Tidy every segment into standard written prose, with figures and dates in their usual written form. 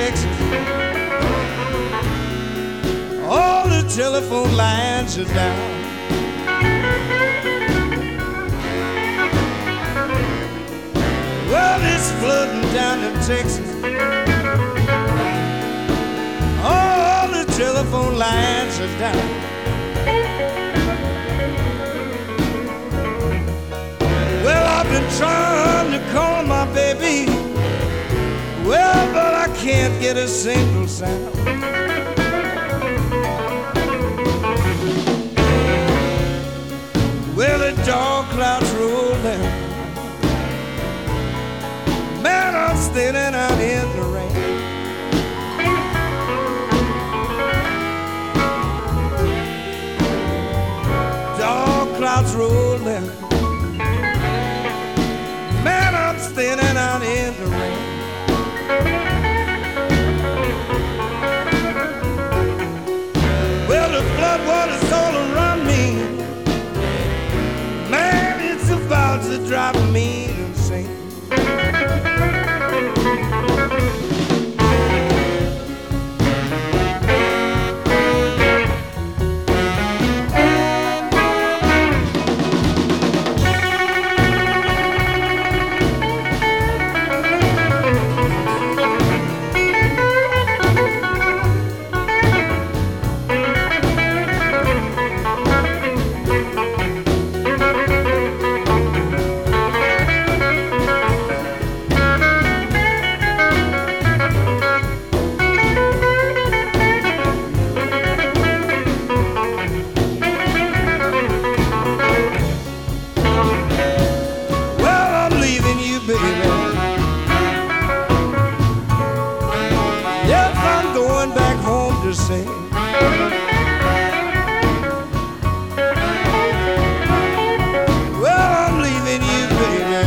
Texas. All the telephone lines are down. Well, it's flooding down in Texas. All the telephone lines are down. Well, I've been trying to call my baby, well, but I can't get a single sound. Well, the dark clouds roll down. Man, I'm standing out in the rain. Dark clouds roll down. Man, I'm standing out in the rain. Well, the flood water's all around me. Man, it's about to drive me insane. Yes, I'm going back home to sing. Well, I'm leaving you, baby.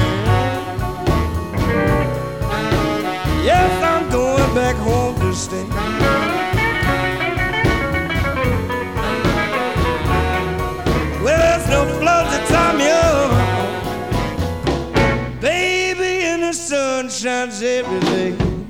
Yes, I'm going back home to stay. Well, there's no floods that time you, baby, and the sun shines every day.